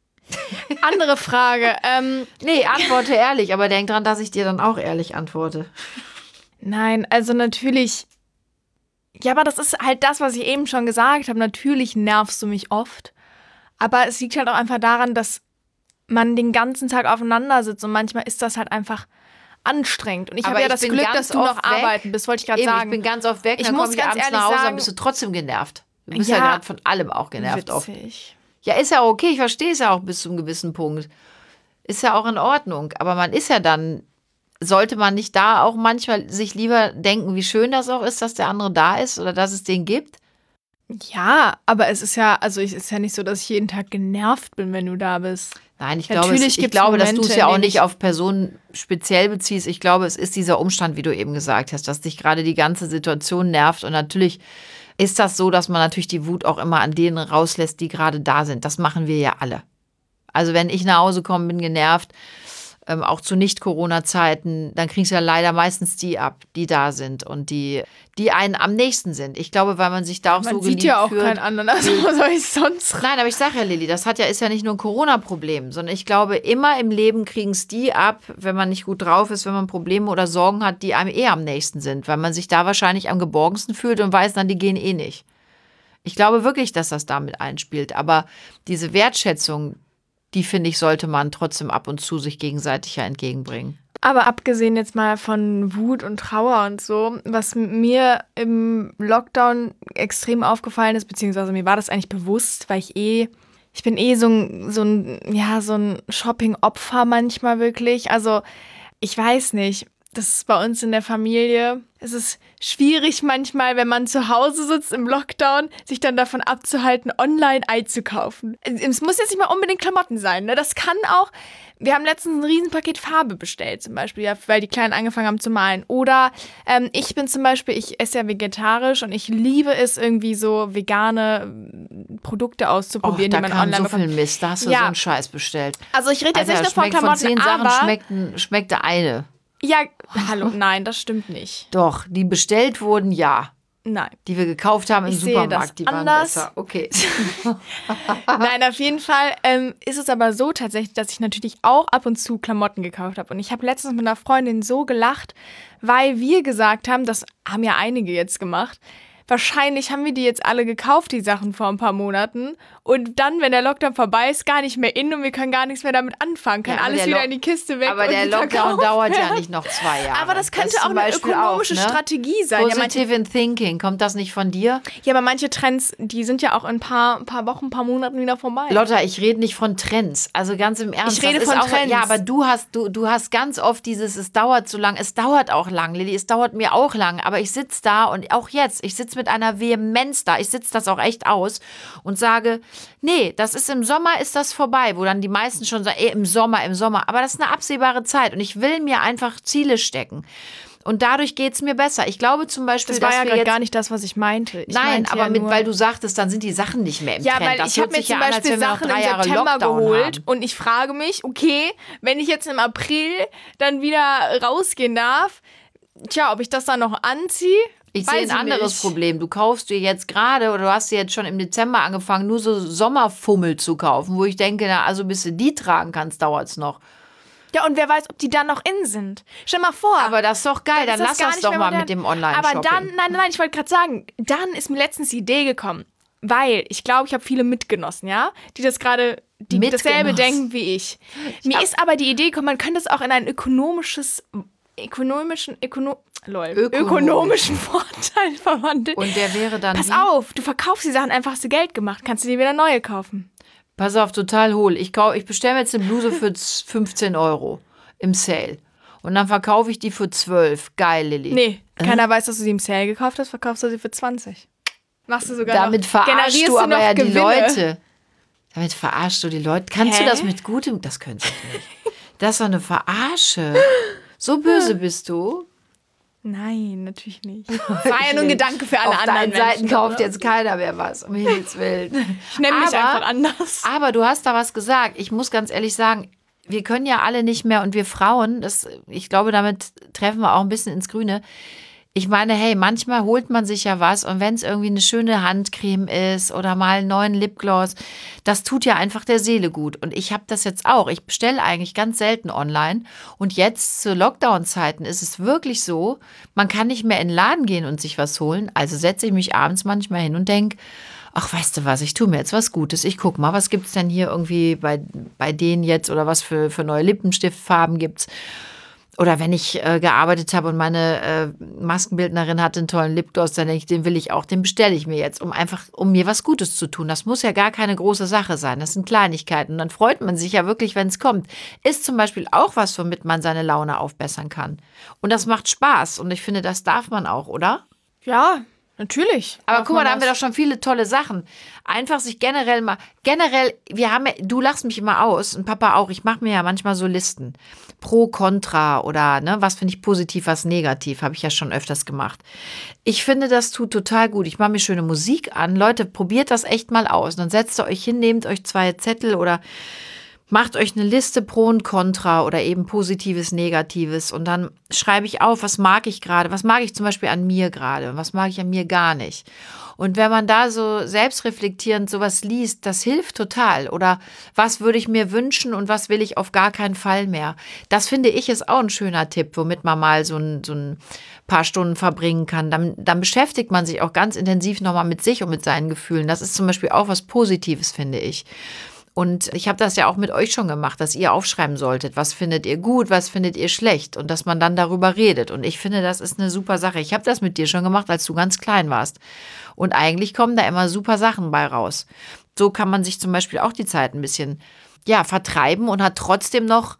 Andere Frage. Ähm, Nee, antworte ehrlich, aber denk dran, dass ich dir dann auch ehrlich antworte. nein, also natürlich. Ja, aber das ist halt das, was ich eben schon gesagt habe. Natürlich nervst du mich oft. Aber es liegt halt auch einfach daran, dass man den ganzen Tag aufeinander sitzt und manchmal ist das halt einfach anstrengend. Und ich Aber habe ja ich das bin Glück, ganz dass du noch oft weg. arbeiten bist, wollte ich gerade Eben, sagen. ich bin ganz oft weg, Ich dann muss komme ich ganz abends ehrlich nach Hause, sagen- dann bist du trotzdem genervt. Du bist Ja. ja, gerade von allem auch genervt oft. Witzig. Ja, ist ja okay, ich verstehe es ja auch bis zu einem gewissen Punkt. Ist ja auch in Ordnung. Aber man ist ja dann, sollte man nicht da auch manchmal sich lieber denken, wie schön das auch ist, dass der andere da ist oder dass es den gibt? Ja, aber es ist ja, also es ist ja nicht so, dass ich jeden Tag genervt bin, wenn du da bist. Nein, ich Natürlich glaube, es, ich gibt's glaube, dass du Momente, es ja in auch denen nicht ich- auf Personen speziell beziehst. Ich glaube, es ist dieser Umstand, wie du eben gesagt hast, dass dich gerade die ganze Situation nervt. Und natürlich ist das so, dass man natürlich die Wut auch immer an denen rauslässt, die gerade da sind. Das machen wir ja alle. Also wenn ich nach Hause komme, bin genervt, ähm, auch zu Nicht-Corona-Zeiten, dann kriegst du ja leider meistens die ab, die da sind und die, die einen am nächsten sind. Ich glaube, weil man sich da auch Man so sieht geliebt ja auch fühlt. keinen anderen, also was soll ich sonst? Nein, aber ich sage ja, Lilly, das hat ja, ist ja nicht nur ein Corona-Problem, sondern ich glaube, immer im Leben kriegen es die ab, wenn man nicht gut drauf ist, wenn man Probleme oder Sorgen hat, die einem eher am nächsten sind, weil man sich da wahrscheinlich am geborgensten fühlt und weiß dann, die gehen eh nicht. Ich glaube wirklich, dass das damit einspielt, aber diese Wertschätzung, die, finde ich, sollte man trotzdem ab und zu sich gegenseitig ja entgegenbringen. Aber abgesehen jetzt mal von Wut und Trauer und so, was mir im Lockdown extrem aufgefallen ist, beziehungsweise mir war das eigentlich bewusst, weil ich eh, ich bin eh so ein, so ein, ja, so ein Shopping-Opfer manchmal wirklich. Also ich weiß nicht, Das ist bei uns in der Familie. Es ist schwierig manchmal, wenn man zu Hause sitzt im Lockdown, sich dann davon abzuhalten, online einzukaufen. Es muss jetzt nicht mal unbedingt Klamotten sein, ne? Das kann auch, wir haben letztens ein Riesenpaket Farbe bestellt zum Beispiel, ja, weil die Kleinen angefangen haben zu malen. Oder ähm, ich bin zum Beispiel, ich esse ja vegetarisch und ich liebe es, irgendwie so vegane Produkte auszuprobieren, Och, die man kam online so bekommt. viel Mist, da hast du Ja. so einen Scheiß bestellt. Also ich rede jetzt Alter, nicht nur von schmeckt Klamotten, von zehn aber... Sachen schmeckten, schmeckte eine. Ja, hallo, nein, das stimmt nicht. Doch, die bestellt wurden, ja. Nein. Die wir gekauft haben im Ich sehe Supermarkt, das die waren anders. besser. Okay. Nein, auf jeden Fall ähm, ist es aber so tatsächlich, dass ich natürlich auch ab und zu Klamotten gekauft habe. Und ich habe letztens mit einer Freundin so gelacht, weil wir gesagt haben, das haben ja einige jetzt gemacht, wahrscheinlich haben wir die jetzt alle gekauft, die Sachen vor ein paar Monaten. Und dann, wenn der Lockdown vorbei ist, gar nicht mehr in und wir können gar nichts mehr damit anfangen. Kann Ja, alles wieder in die Kiste weg. Aber und der Lockdown verkauft dauert werden. ja nicht noch zwei Jahre. Aber das könnte das auch zum eine Beispiel ökonomische auch, ne? Strategie sein. Ja, manche, Positive in Thinking, kommt das nicht von dir? ja, aber manche Trends, die sind ja auch in ein paar, ein paar Wochen, ein paar Monaten wieder vorbei. Lotta, ich rede nicht von Trends. Also ganz im Ernst. Ich rede das ist von auch, Trends. Ja, aber du hast, du, du hast ganz oft dieses, es dauert so lang. Es dauert auch lang, Lilly. Es dauert mir auch lang. Aber ich sitze da und auch jetzt, ich sitze mit einer Vehemenz da. Ich sitze das auch echt aus und sage, nee, das ist im Sommer, ist das vorbei. Wo dann die meisten schon sagen, ey, im Sommer, im Sommer. Aber das ist eine absehbare Zeit. Und ich will mir einfach Ziele stecken. Und dadurch geht es mir besser. Ich glaube zum Beispiel, das war dass ja wir gerade jetzt gar nicht das, was ich meinte. Ich Nein, meinte aber ja mit, nur, weil du sagtest, dann sind die Sachen nicht mehr im ja, Trend. weil Das ich hört habe mir sich zum ja an, als Beispiel wenn wir noch Sachen drei im Jahre September Lockdown geholt haben. und ich frage mich, okay, wenn ich jetzt im April dann wieder rausgehen darf, tja, ob ich das dann noch anziehe, Ich weiß sehe ein anderes nicht. Problem. Du kaufst dir jetzt gerade oder du hast dir jetzt schon im Dezember angefangen, nur so Sommerfummel zu kaufen, wo ich denke, na, also bis du die tragen kannst, dauert es noch. Ja, und wer weiß, ob die dann noch in sind. Stell mal vor. Aber das ist doch geil, dann, ist lass gar das nicht doch mehr mal modern. mit dem Online-Shopping. Aber dann, nein, nein, ich wollte gerade sagen, dann ist mir letztens die Idee gekommen, weil ich glaube, ich habe viele mitgenossen, ja, die das gerade, die Mitgenossen. dasselbe denken wie ich. Mir hab- ist aber die Idee gekommen, man könnte es auch in ein ökonomisches, ökonomischen, ökono, lol, Ökonomisch. ökonomischen Vorteil verwandeln. Und der wäre dann Pass wie? auf, du verkaufst die Sachen einfach, hast du Geld gemacht, kannst du dir wieder neue kaufen. Pass auf, total hohl. Ich, kau- ich bestelle mir jetzt eine Bluse für fünfzehn Euro im Sale. Und dann verkaufe ich die für zwölf. Geil, Lilly. Nee, keiner weiß, dass du sie im Sale gekauft hast, verkaufst du sie für zwanzig. Machst du sogar Damit noch, verarschst generierst du aber noch ja die Gewinne. Leute. Damit verarschst du die Leute. Kannst Hä? du das mit gutem? Das könntest du nicht. Das ist doch eine Verarsche. So böse bist du. Nein, natürlich nicht. Das war ja nur ein Gedanke für alle Auf anderen deinen Seiten Menschen. kauft jetzt keiner mehr was, um Himmels Willen. Ich nenne mich Aber- einfach anders. Aber du hast da was gesagt. Ich muss ganz ehrlich sagen, wir können ja alle nicht mehr und wir Frauen, das, ich glaube, damit treffen wir auch ein bisschen ins Grüne. Ich meine, hey, manchmal holt man sich ja was und wenn es irgendwie eine schöne Handcreme ist oder mal einen neuen Lipgloss, das tut ja einfach der Seele gut. Und ich habe das jetzt auch. Ich bestelle eigentlich ganz selten online. Und jetzt zu Lockdown-Zeiten ist es wirklich so, man kann nicht mehr in den Laden gehen und sich was holen. Also setze ich mich abends manchmal hin und denke, ach, weißt du was, ich tue mir jetzt was Gutes. Ich gucke mal, was gibt es denn hier irgendwie bei, bei denen jetzt oder was für, für neue Lippenstiftfarben gibt es. Oder wenn ich äh, gearbeitet habe und meine äh, Maskenbildnerin hatte einen tollen Lipgloss, dann denke ich, den will ich auch, den bestelle ich mir jetzt, um einfach, um mir was Gutes zu tun. Das muss ja gar keine große Sache sein. Das sind Kleinigkeiten. Und dann freut man sich ja wirklich, wenn es kommt. Ist zum Beispiel auch was, womit man seine Laune aufbessern kann. Und das macht Spaß. Und ich finde, das darf man auch, oder? Ja, natürlich. Aber Darf guck mal, man da haben wir das. doch schon viele tolle Sachen. Einfach sich generell mal, generell, wir haben ja, du lachst mich immer aus und Papa auch, ich mache mir ja manchmal so Listen. Pro, Contra oder ne, was finde ich positiv, was negativ, habe ich ja schon öfters gemacht. Ich finde, das tut total gut. Ich mache mir schöne Musik an. Leute, probiert das echt mal aus. Dann setzt ihr euch hin, nehmt euch zwei Zettel oder macht euch eine Liste Pro und Contra oder eben Positives, Negatives und dann schreibe ich auf, was mag ich gerade, was mag ich zum Beispiel an mir gerade und was mag ich an mir gar nicht. Und wenn man da so selbstreflektierend sowas liest, das hilft total. Oder was würde ich mir wünschen und was will ich auf gar keinen Fall mehr. Das finde ich ist auch ein schöner Tipp, womit man mal so ein, so ein paar Stunden verbringen kann. Dann, dann beschäftigt man sich auch ganz intensiv nochmal mit sich und mit seinen Gefühlen. Das ist zum Beispiel auch was Positives, finde ich. Und ich habe das ja auch mit euch schon gemacht, dass ihr aufschreiben solltet, was findet ihr gut, was findet ihr schlecht und dass man dann darüber redet. Und ich finde, das ist eine super Sache. Ich habe das mit dir schon gemacht, als du ganz klein warst. Und eigentlich kommen da immer super Sachen bei raus. So kann man sich zum Beispiel auch die Zeit ein bisschen ja, vertreiben und hat trotzdem noch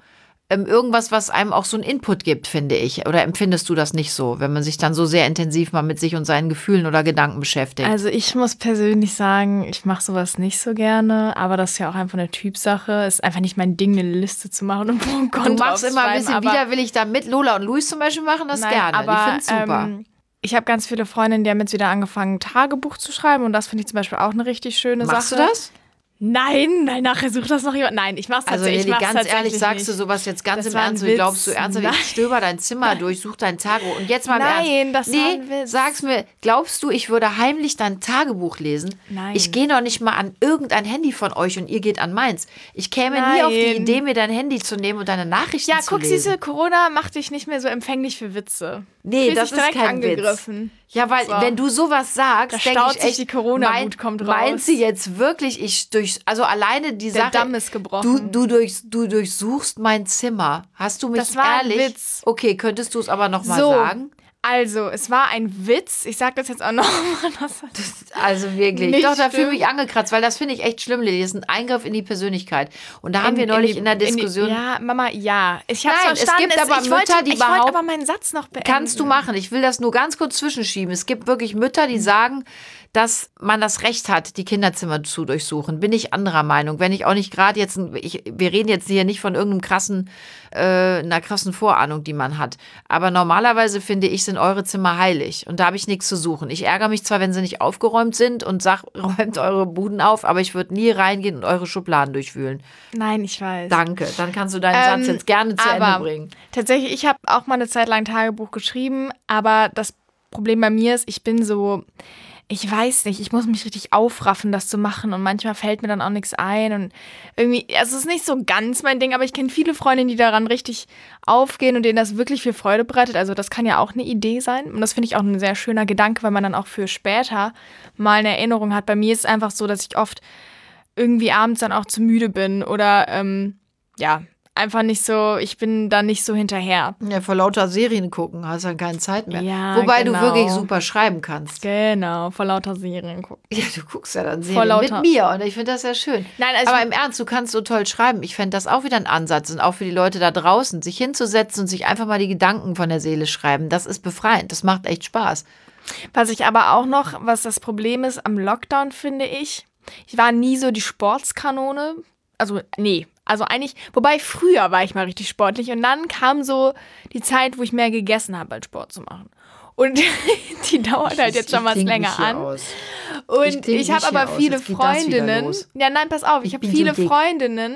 ähm, irgendwas, was einem auch so einen Input gibt, finde ich. Oder empfindest du das nicht so, wenn man sich dann so sehr intensiv mal mit sich und seinen Gefühlen oder Gedanken beschäftigt? Also ich muss persönlich sagen, ich mache sowas nicht so gerne, aber das ist ja auch einfach eine Typsache. Es ist einfach nicht mein Ding, eine Liste zu machen und Pro und Contra Du machst immer ein bisschen aber, widerwillig da mit. Lola und Luis zum Beispiel machen das nein, gerne. Aber, die finden es super. Ähm, ich habe ganz viele Freundinnen, die haben jetzt wieder angefangen, Tagebuch zu schreiben und das finde ich zum Beispiel auch eine richtig schöne Machst Sache. Machst du das? Nein, nein, nachher sucht das noch jemand. Nein, ich mach's tatsächlich. Also Lili, ganz ehrlich, nicht. sagst du sowas jetzt ganz das im Ernst? Du glaubst du ernsthaft, nein. ich stöber dein Zimmer durch, such dein Tagebuch. Und jetzt mal im Nein, Ernst. das nee, war ein Witz. Sag's mir, glaubst du, ich würde heimlich dein Tagebuch lesen? Nein. Ich gehe noch nicht mal an irgendein Handy von euch und ihr geht an meins. Ich käme Nein. nie auf die Idee, mir dein Handy zu nehmen und deine Nachrichten ja, zu guck, lesen. Ja, guck, Corona macht dich nicht mehr so empfänglich für Witze. Nee, das ist kein angegriffen. Witz. Ja, weil so. wenn du sowas sagst, da denke staut ich sich echt, die Corona-Wut mein, kommt raus. Meint sie jetzt wirklich, ich durch, also alleine die Der Sache, Damm ist gebrochen. Du, du, durch, du durchsuchst mein Zimmer. Hast du mich das war ehrlich? Ein Witz. Okay, könntest du es aber noch mal so. sagen? Also, es war ein Witz. Ich sag das jetzt auch noch mal. Das also wirklich. Nicht Doch, da fühle stimmt. ich mich angekratzt, weil das finde ich echt schlimm, Lili. Das ist ein Eingriff in die Persönlichkeit. Und da haben wir neulich in, die, in der Diskussion... In die, ja, Mama, ja. Ich hab's Nein, verstanden. es gibt aber es, ich Mütter, wollte, die ich wollte behaupten... aber meinen Satz noch beenden. Kannst du machen. Ich will das nur ganz kurz zwischenschieben. Es gibt wirklich Mütter, die sagen, dass man das Recht hat, die Kinderzimmer zu durchsuchen. Bin ich anderer Meinung. Wenn ich auch nicht gerade jetzt... Ich, wir reden jetzt hier nicht von irgendeinem krassen... Äh, einer krassen Vorahnung, die man hat. Aber normalerweise, finde ich, sind eure Zimmer heilig. Und da habe ich nichts zu suchen. Ich ärgere mich zwar, wenn sie nicht aufgeräumt sind und sag, räumt eure Buden auf, aber ich würde nie reingehen und eure Schubladen durchwühlen. Nein, ich weiß. Danke. Dann kannst du deinen ähm, Satz jetzt gerne zu aber Ende bringen. Tatsächlich, ich habe auch mal eine Zeit lang Tagebuch geschrieben, aber das Problem bei mir ist, ich bin so... Ich weiß nicht, ich muss mich richtig aufraffen, das zu machen und manchmal fällt mir dann auch nichts ein und irgendwie, also es ist nicht so ganz mein Ding, aber ich kenne viele Freundinnen, die daran richtig aufgehen und denen das wirklich viel Freude bereitet, also das kann ja auch eine Idee sein und das finde ich auch ein sehr schöner Gedanke, weil man dann auch für später mal eine Erinnerung hat. Bei mir ist es einfach so, dass ich oft irgendwie abends dann auch zu müde bin oder ähm, ja, einfach nicht so, ich bin da nicht so hinterher. Ja, vor lauter Serien gucken, hast dann keine Zeit mehr. Ja, Wobei genau. du wirklich super schreiben kannst. Genau, vor lauter Serien gucken. Ja, du guckst ja dann Vor Serien lauter- mit mir und ich finde das ja schön. Nein, also Aber im Ernst, du kannst so toll schreiben. Ich fände das auch wieder ein Ansatz und auch für die Leute da draußen, sich hinzusetzen und sich einfach mal die Gedanken von der Seele schreiben. Das ist befreiend, das macht echt Spaß. Was ich aber auch noch, was das Problem ist am Lockdown, finde ich, ich war nie so die Sportskanone. Also, nee. Also eigentlich, wobei früher war ich mal richtig sportlich und dann kam so die Zeit, wo ich mehr gegessen habe, als Sport zu machen. Und die dauert halt jetzt schon was länger an. Aus. Und ich, ich habe aber aus. viele Jetzt geht das wieder Freundinnen. los. Ja, nein, pass auf, ich, Ich habe bin so viele dick. Freundinnen,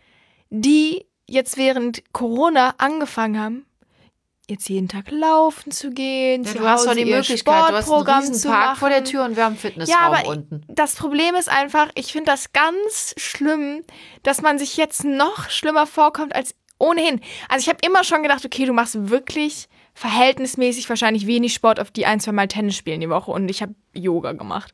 die jetzt während Corona angefangen haben, jetzt jeden Tag laufen zu gehen, Ja, zu du hast Hause doch die ihr Möglichkeit, du hast einen Sportprogramm riesen zu Park machen. vor der Tür und wir haben einen Fitnessraum Ja, aber unten. das Problem ist einfach, ich finde das ganz schlimm, dass man sich jetzt noch schlimmer vorkommt als ohnehin. Also ich habe immer schon gedacht, okay, du machst wirklich verhältnismäßig wahrscheinlich wenig Sport, auf die ein, zwei Mal Tennis spielen die Woche und ich habe Yoga gemacht.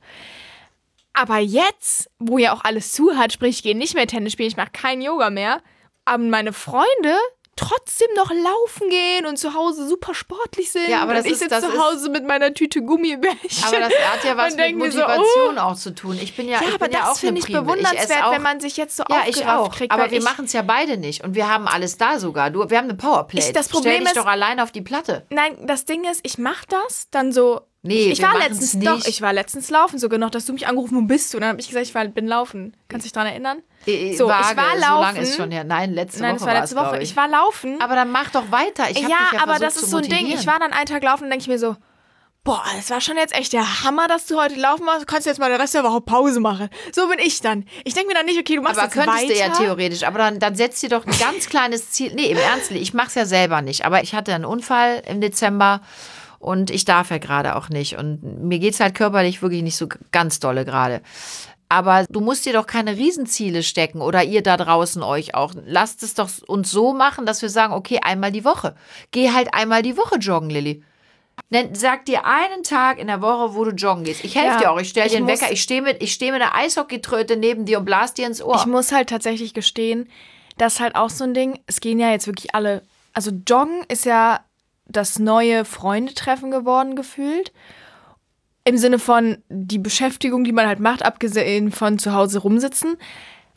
Aber jetzt, wo ja auch alles zu hat, sprich, ich gehe nicht mehr Tennis spielen, ich mache kein Yoga mehr, aber meine Freunde trotzdem noch laufen gehen und zu Hause super sportlich sind. Ja, aber das und ich ist- sitze das zu ist- Hause mit meiner Tüte Gummibärchen. Aber das hat ja was und mit denk mir so, Motivation auch zu tun. Ich bin ja, Ja, ich aber bin ja das auch finde ich eine Prime. bewundernswert, esse auch, wenn man sich jetzt so Ja, ich aufgerafft auch. kriegt. Aber weil wir ich, machen es ja beide nicht. Und wir haben alles da sogar. Du, wir haben eine Powerplate. Ich- das Problem Stell dich ist- doch allein auf die Platte. Nein, das Ding ist, ich mache das dann so. Nee, ich wir war machen's letztens nicht. doch, ich war letztens laufen, sogar noch, dass du mich angerufen, wo bist du? Und dann habe ich gesagt, ich war, bin laufen. Kannst du dich daran erinnern? Äh, So, ich vage, war so laufen. lange ist schon her. Nein, letzte Nein, Woche das war letzte war's, Woche. glaub Ich. ich. war laufen. Aber dann mach doch weiter. Ich hab ja, dich ja aber versucht das zu ist so ein Ding. motivieren. Ich war dann einen Tag laufen und denke ich mir so, boah, das war schon jetzt echt der Hammer, dass du heute laufen machst. Du kannst jetzt mal den Rest der Woche Pause machen. So bin ich dann. Ich denke mir dann nicht, okay, du machst Aber jetzt könntest weiter. du ja theoretisch. Aber dann, dann setzt dir doch ein ganz kleines Ziel. Nee, im Ernst, ich mach's ja selber nicht. Aber ich hatte einen Unfall im Dezember und ich darf ja gerade auch nicht. Und mir geht's halt körperlich wirklich nicht so ganz dolle gerade. Aber du musst dir doch keine Riesenziele stecken oder ihr da draußen euch auch. Lasst es doch uns so machen, dass wir sagen, okay, einmal die Woche. Geh halt einmal die Woche joggen, Lilly. Nenn, sag dir einen Tag in der Woche, wo du joggen gehst. Ich helfe Ja, dir auch. Ich stelle ich dir einen muss- Wecker. Ich stehe mit, ich steh mit einer Eishockeytröte neben dir und blas dir ins Ohr. Ich muss halt tatsächlich gestehen, das ist halt auch so ein Ding, es gehen ja jetzt wirklich alle, also Joggen ist ja das neue Freundetreffen geworden, gefühlt. Im Sinne von die Beschäftigung, die man halt macht, abgesehen von zu Hause rumsitzen.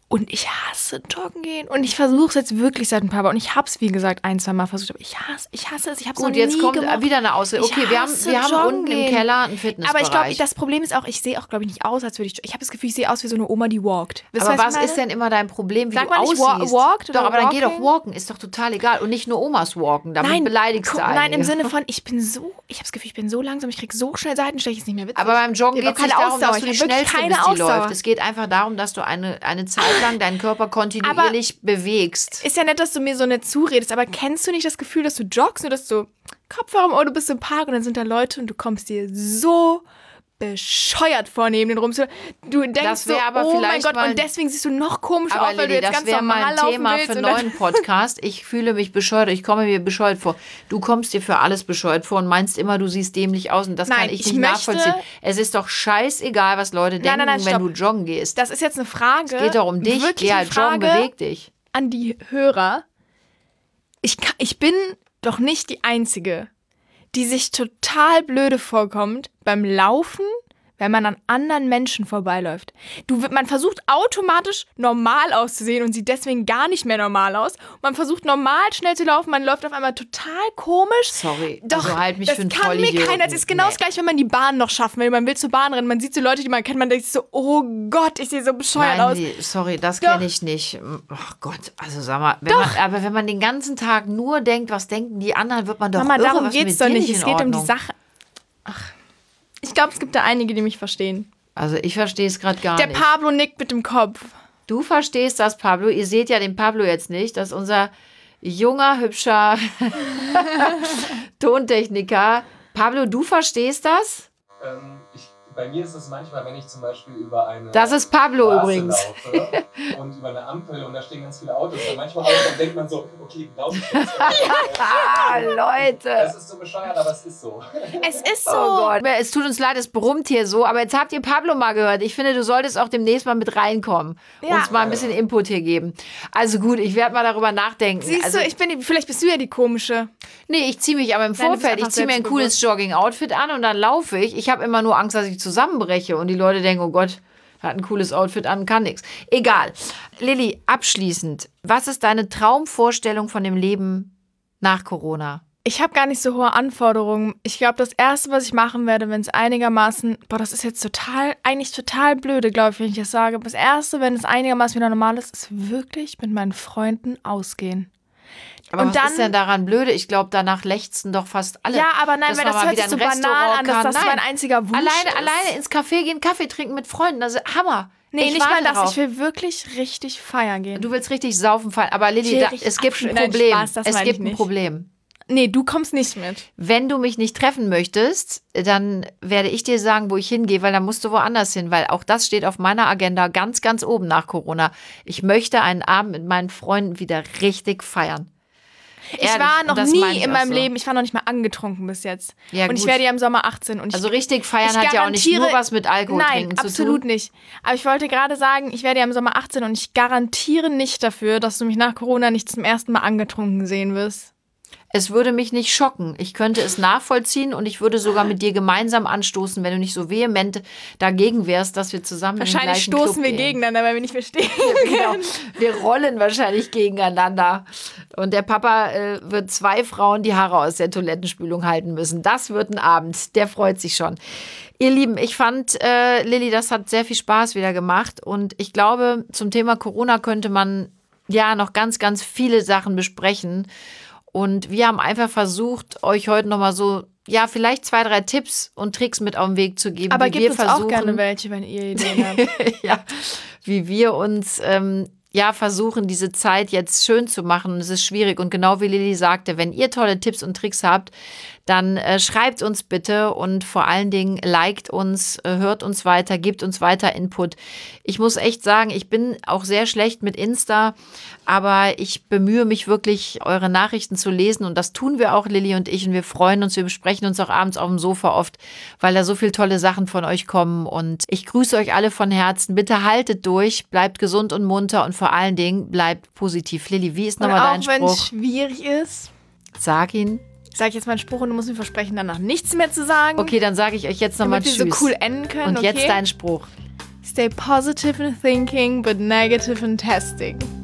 Und ich hasse Joggen gehen. Und ich versuche es jetzt wirklich seit ein paar Wochen. Und ich habe es, wie gesagt, ein, zwei Mal versucht. Aber ich hasse, ich hasse es. Ich habe es noch nie jetzt kommt gemacht. wieder eine Ausrede. Okay, wir haben, wir haben unten gehen. im Keller einen Fitnessbereich. Aber ich glaube, das Problem ist auch, ich sehe auch, glaube ich, nicht aus, als würde ich... Ich habe das Gefühl, ich sehe aus wie so eine Oma, die walkt. Wisst aber was ist denn immer dein Problem, wie Sag du mal nicht aussiehst? walkt oder doch, aber walking? dann geh doch walken. Ist doch total egal. Und nicht nur Omas walken. Damit nein, beleidigst guck, du einige. Nein, im Sinne von, ich bin so... Ich habe das Gefühl, ich bin so langsam, ich kriege so schnell Seitenstechen, ist nicht mehr witzig. Aber beim Joggen geht es nicht darum, dass du die schnellste bist, die läuft. Es geht einfach darum, dass du eine, eine Zeit lang deinen Körper kontinuierlich aber bewegst. Ist ja nett, dass du mir so nett zuredest, aber kennst du nicht das Gefühl, dass du joggst, nur dass du Kopfhörer im Ohr, du bist im Park und dann sind da Leute und du kommst dir so bescheuert vor, neben den rum. Du denkst so, aber oh mein Gott, mal, und deswegen siehst du noch komisch aus, weil Lili, du jetzt ganz normal laufen willst. Das wäre mal ein Thema für einen neuen Podcast. Ich fühle mich bescheuert, ich komme mir bescheuert vor. Du kommst dir für alles bescheuert vor und meinst immer, du siehst dämlich aus und das nein, kann ich, ich nicht möchte, nachvollziehen. Es ist doch scheißegal, was Leute denken, nein, nein, nein, wenn du joggen gehst. Das ist jetzt eine Frage. Es geht doch um dich. Geh halt joggen, beweg dich. An die Hörer. Ich, kann, ich bin doch nicht die Einzige, die sich total blöde vorkommt beim Laufen, wenn man an anderen Menschen vorbeiläuft. Du, man versucht automatisch normal auszusehen und sieht deswegen gar nicht mehr normal aus. Man versucht normal schnell zu laufen, man läuft auf einmal total komisch. Sorry, doch, also halt mich das für einen kann mir keiner. Es ist genau nee. das gleiche, wenn man die Bahn noch schaffen will. Man will zur Bahn rennen, man sieht so Leute, die man kennt, man denkt so, oh Gott, ich sehe so bescheuert Nein, aus. Nee, sorry, das kenne ich nicht. Oh Gott, also sag mal, wenn man, aber wenn man den ganzen Tag nur denkt, was denken die anderen, wird man doch Mama, irre, darum was geht's mit doch nicht. nicht Es geht um die Sache. Ach. Ich glaube, es gibt da einige, die mich verstehen. Also ich verstehe es gerade gar Der nicht. Der Pablo nickt mit dem Kopf. Du verstehst das, Pablo. Ihr seht ja den Pablo jetzt nicht. Das ist unser junger, hübscher Tontechniker. Pablo, du verstehst das? Ähm, ich, bei mir ist es manchmal, wenn ich zum Beispiel über eine Das ist Pablo Straße übrigens. laufe und über eine Ampel und da stehen ganz viele Autos. Und manchmal auch, dann denkt man so, okay, laufe ich jetzt. Ah, Leute. Es ist so bescheuert, aber es ist so. Es ist so. Oh Gott. Es tut uns leid, es brummt hier so, aber jetzt habt ihr Pablo mal gehört. Ich finde, du solltest auch demnächst mal mit reinkommen. Ja. Uns mal ein bisschen Input hier geben. Also gut, ich werde mal darüber nachdenken. Siehst also, du, ich bin die, vielleicht bist du ja die komische. Nee, ich ziehe mich aber im Vorfeld, ich ziehe mir ein cooles Jogging-Outfit an und dann laufe ich. Ich habe immer nur Angst, dass ich zusammenbreche und die Leute denken, oh Gott, hat ein cooles Outfit an, kann nichts. Egal. Lilly, abschließend, was ist deine Traumvorstellung von dem Leben nach Corona? Ich habe gar nicht so hohe Anforderungen. Ich glaube, das Erste, was ich machen werde, wenn es einigermaßen, boah, das ist jetzt total, eigentlich total blöde, glaube ich, wenn ich das sage. Das Erste, wenn es einigermaßen wieder normal ist, ist wirklich mit meinen Freunden ausgehen. Aber und was dann, ist denn daran blöde? Ich glaube, danach lechzen doch fast alle. Ja, aber nein, weil das hört sich so banal an, dass das mein einziger Wunsch alleine, ist. Alleine ins Café gehen, Kaffee trinken mit Freunden, das ist Hammer. Nee, ich nicht mal das. Drauf. Ich will wirklich richtig feiern gehen. Du willst richtig saufen feiern. Aber Lilly, da, es gibt ein Problem. Nein, Spaß, es gibt ein Problem. Nee, du kommst nicht mit. Wenn du mich nicht treffen möchtest, dann werde ich dir sagen, wo ich hingehe, weil dann musst du woanders hin, weil auch das steht auf meiner Agenda ganz, ganz oben nach Corona. Ich möchte einen Abend mit meinen Freunden wieder richtig feiern. Ich Ehrlich, war noch nie in meinem so. Leben, ich war noch nicht mal angetrunken bis jetzt. Ja, und gut. Ich werde ja im Sommer achtzehn. Und ich, also richtig feiern hat ja auch nicht nur was mit Alkohol nein, trinken zu tun. Nein, absolut nicht. Aber ich wollte gerade sagen, ich werde ja im Sommer achtzehn und ich garantiere nicht dafür, dass du mich nach Corona nicht zum ersten Mal angetrunken sehen wirst. Es würde mich nicht schocken. Ich könnte es nachvollziehen und ich würde sogar mit dir gemeinsam anstoßen, wenn du nicht so vehement dagegen wärst, dass wir zusammen in den gleichen Club gehen. Wahrscheinlich stoßen wir gegeneinander, weil wir nicht verstehen. Ja, genau. Wir rollen wahrscheinlich gegeneinander. Und der Papa äh, wird zwei Frauen die Haare aus der Toilettenspülung halten müssen. Das wird ein Abend. Der freut sich schon. Ihr Lieben, ich fand, äh, Lilly, das hat sehr viel Spaß wieder gemacht. Und ich glaube, zum Thema Corona könnte man ja noch ganz, ganz viele Sachen besprechen. Und wir haben einfach versucht, euch heute nochmal so, ja, vielleicht zwei, drei Tipps und Tricks mit auf den Weg zu geben. Aber wie gebt wir uns versuchen, auch gerne welche, wenn ihr Ideen habt. Ja, wie wir uns ähm, ja versuchen, diese Zeit jetzt schön zu machen. Es ist schwierig und genau wie Lilly sagte, wenn ihr tolle Tipps und Tricks habt, dann äh, schreibt uns bitte und vor allen Dingen liked uns, äh, hört uns weiter, gebt uns weiter Input. Ich muss echt sagen, ich bin auch sehr schlecht mit Insta, aber ich bemühe mich wirklich, eure Nachrichten zu lesen und das tun wir auch, Lilly und ich, und wir freuen uns, wir besprechen uns auch abends auf dem Sofa oft, weil da so viele tolle Sachen von euch kommen und ich grüße euch alle von Herzen. Bitte haltet durch, bleibt gesund und munter und vor allen Dingen bleibt positiv. Lilly, wie ist nochmal dein Spruch? Auch wenn es schwierig ist. Sag ihn. Sag ich jetzt meinen Spruch und du musst mir versprechen, danach nichts mehr zu sagen. Okay, dann sage ich euch jetzt nochmal Tschüss. Damit wir so cool enden können. Und okay? Jetzt dein Spruch. Stay positive in thinking, but negative in testing.